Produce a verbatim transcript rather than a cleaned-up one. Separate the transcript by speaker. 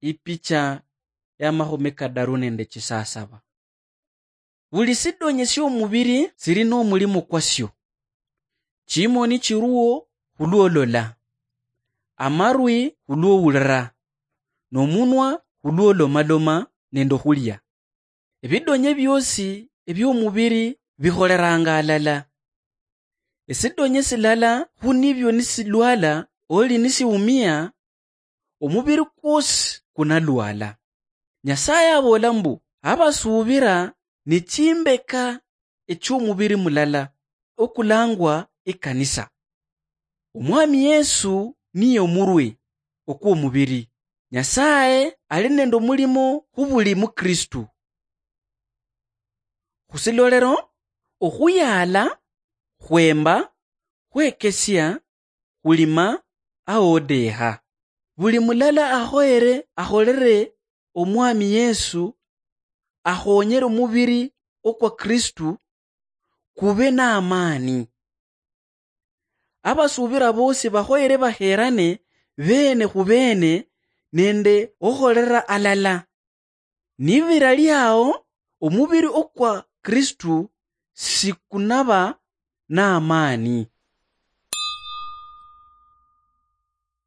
Speaker 1: ipicha ya mahome kadaru nende chisasaba. Buli sidonye syo mubiri siri no mulimo kwasyo. Chimo ni chiruo huluolola. Amarwi huluowulra. Nomunwa huluolomaloma nendo hulya. Ebidonye byosi ebyomubiri biholeranga alala. Esidonye silala hunibyo nisilwala oli nisiumia omubiri kwosi kunalwala. Nyasaye abola mbu abasubira ni chimbeka ekyomubiri mulala okulangwa ekanisa. Omwami Yesu niyo murwe okw'omubiri. Nyasaye ali nendo mulimo hubuli mu Kristu. Husilolero ohuyala, hwemba, hwekesya, hulima, aodeha. Buli mulala ahoere aholere omwami Yesu ahonyere omubiri okwa Kristu kube na amani. Abasubira bose bahoere baherane bene hubene nende oholera alala. Nibira lyao omubiri okwa Kristu sikunaba na amani.